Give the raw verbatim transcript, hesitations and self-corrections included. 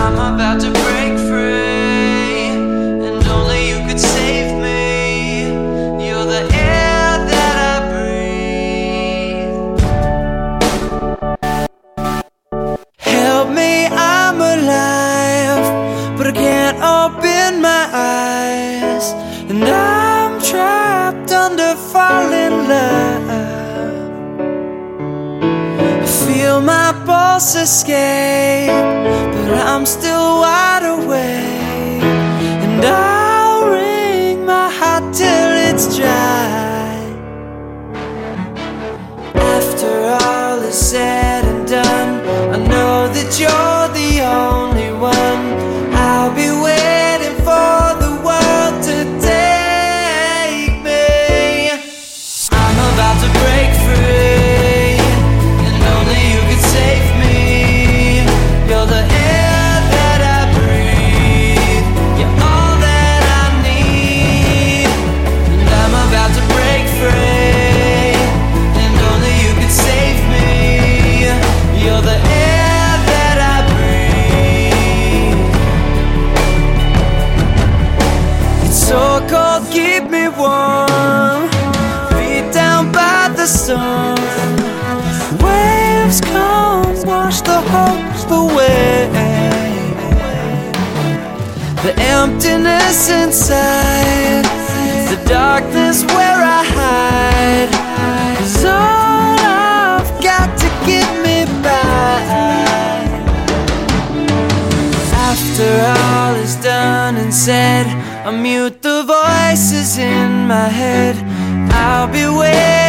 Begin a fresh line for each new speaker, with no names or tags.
I'm about to break free, and only you could save me. You're the air that I breathe. Help me, I'm alive, but I can't open my eyes, and I'm trapped under falling love. I feel my pulse escape, but I'm still wide awake, and I'll wring my heart till it's dry. After all is said and done, I know that you're the only one. I'll be waiting for the world to take me. I'm about to break free, and only you could save me. You're the air that I breathe. You're all that I need, and I'm about to break free, and only you could save me. You're the air that I breathe. It's so cold, keep me warm, beat down by the storm. Waves come, wash the hope away. The emptiness inside, the darkness where I hide, is all I've got to get me by. After all is done and said, I mute the voices in my head. I'll be waiting